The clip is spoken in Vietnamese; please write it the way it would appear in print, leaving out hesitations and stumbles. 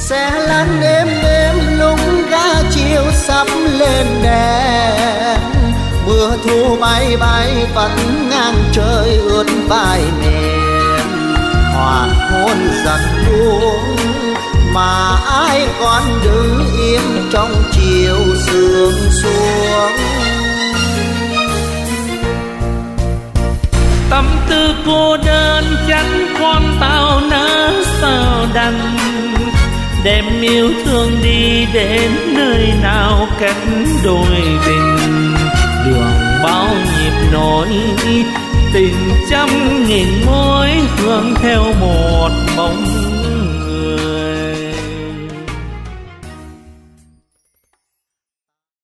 Xe lăn êm đêm lúc ga chiều sắp lên đèn, mưa thu bay bay vẫn ngang trời ướt vai miền. Hoàng hôn giật buông mà ai còn đứng im trong chiều sương xuống. Tâm tư cô đơn chẳng con tao nỡ sao đành, đem yêu thương đi đến nơi nào cách đôi tình. Đường bao nhịp nối tình trăm nghìn mối hướng theo một bóng